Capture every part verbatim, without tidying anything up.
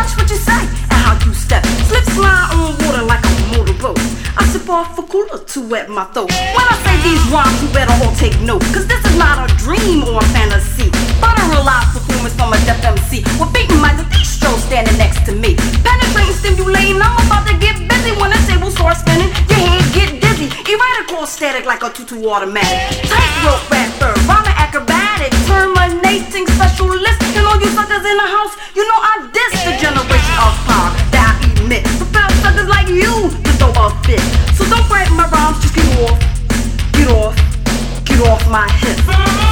watch what you say and how you step. Slip slide on water like a motorboat. I sip off a cooler to wet my throat. When I say these rhymes, you better all take note, cause this is not a dream or a fantasy, but a real life performance from a deaf M C with beating my Distro standing next to me. Penetrating, stimulating, I'm about to get busy. When the table starts spinning, your head get dizzy. Erratic, static like a tutu automatic. Tightrope rapper, rhyming acrobatic, terminating specialist. And all you suckers in the house, you know I diss the generation of power that I emit. Propel suckers like you to throw a fit. So don't grab my rhymes, just get off, get off, get off my hips.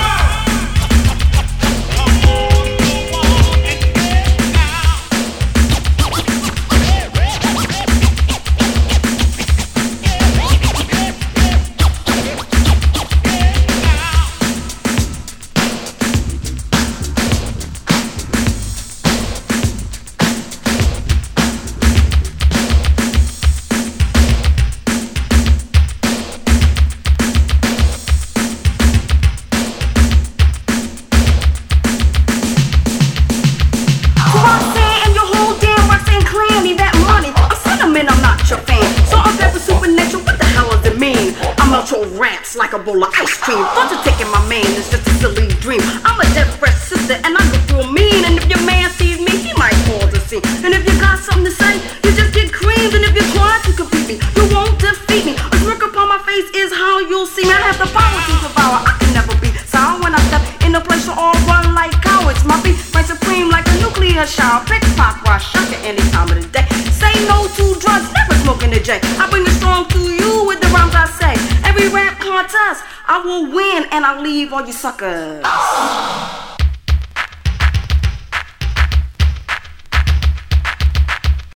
Rants like a bowl of ice cream. Thought you taking my man, it's just a silly dream. I'm a deaf fresh sister and I go through a mean. And if your man sees me, he might cause a scene. And if you got something to say, you just get creamed. And if you're trying to compete me, you won't defeat me. A smirk upon my face is how you'll see me. I have the power to devour, I can never be sour. When I step in a place, you all run like cowards. My beat reigns supreme like a nuclear shower. Pick, pop, rush, shut you any time of the day. Say no to drugs, never smoking the J. I bring it strong to you with the rhymes I say. Every rap contest, I will win and I'll leave all you suckers.